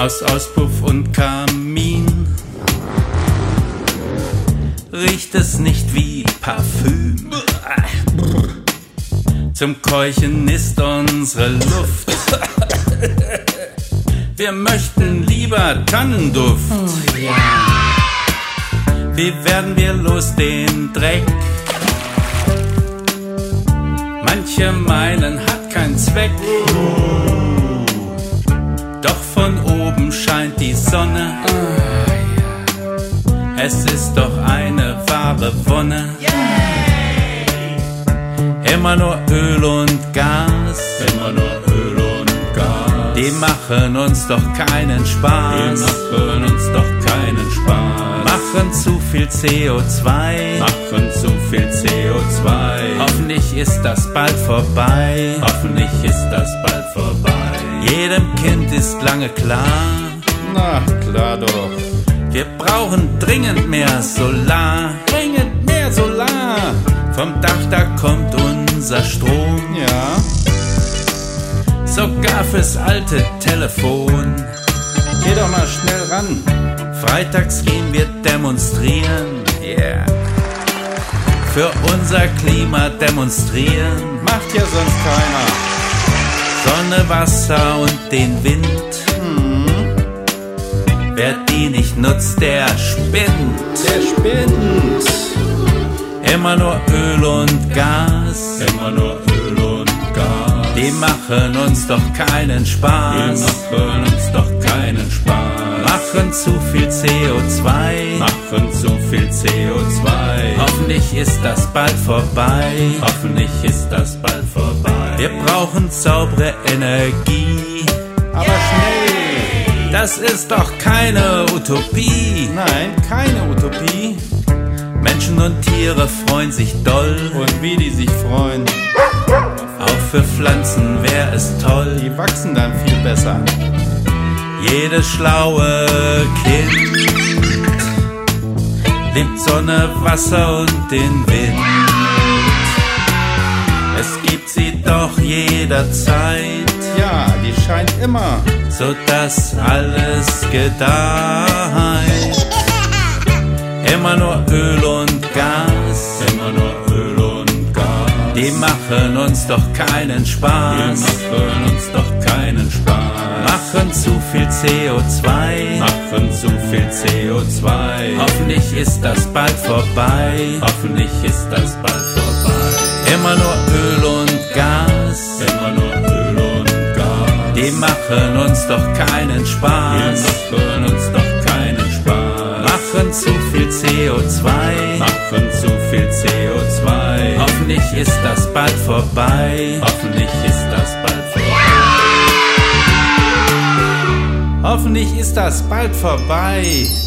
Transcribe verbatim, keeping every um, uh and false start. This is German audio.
aus Auspuff und Kamin riecht es nicht wie Parfüm. Zum Keuchen ist unsere Luft. Wir möchten lieber Tannenduft. Oh, ja. Wie werden wir los den Dreck? Manche meinen, hat keinen Zweck. Doch von oben scheint die Sonne. Es ist doch eine wahre Wonne. Immer nur Öl und Gas. Immer nur Öl und Gas. Die machen uns doch keinen Spaß. Die machen uns doch keinen Spaß. Machen zu viel C O zwei. Machen zu viel C O zwei. Hoffentlich ist das bald vorbei. Hoffentlich ist das bald vorbei. Jedem Kind ist lange klar. Na, klar doch. Wir brauchen dringend mehr Solar. Dringend mehr Solar. Vom Dach, da kommt unser Strom. Ja. Sogar fürs alte Telefon. Geh doch mal schnell ran. Freitags gehen wir demonstrieren. Yeah. Für unser Klima demonstrieren. Macht ja sonst keiner. Sonne, Wasser und den Wind. Hm. Wer die nicht nutzt, der spinnt. Der spinnt. Immer nur Öl und Gas. Immer nur Öl und Gas. Die machen uns doch keinen Spaß. Die machen uns doch keinen Spaß. Machen zu viel C O zwei. Machen zu viel C O zwei. Hoffentlich ist das bald vorbei. Hoffentlich ist das bald vorbei. Wir brauchen saubere Energie. Aber schnell. Das ist doch keine Utopie. Nein, keine Utopie. Menschen und Tiere freuen sich doll. Und wie die sich freuen. Auch für Pflanzen wäre es toll. Die wachsen dann viel besser. Jedes schlaue Kind liebt Sonne, Wasser und den Wind. Es gibt sie doch jederzeit. Ja, die scheint immer. So dass alles gedeiht. Immer nur Öl und Gas. Immer nur Öl und Gas. Die machen uns doch keinen Spaß. Die machen uns doch keinen Spaß. Machen zu viel C O zwei. Machen zu viel C O zwei. Hoffentlich ist das bald vorbei. Hoffentlich ist das bald vorbei. Immer nur Öl und Gas. Immer nur Öl und Gas. Die machen uns doch keinen Spaß. Die machen uns doch keinen Spaß. Machen zu viel C O zwei. Machen zu viel C O zwei. Hoffentlich ist das bald vorbei. Hoffentlich ist das bald vorbei. Hoffentlich ist das bald vorbei.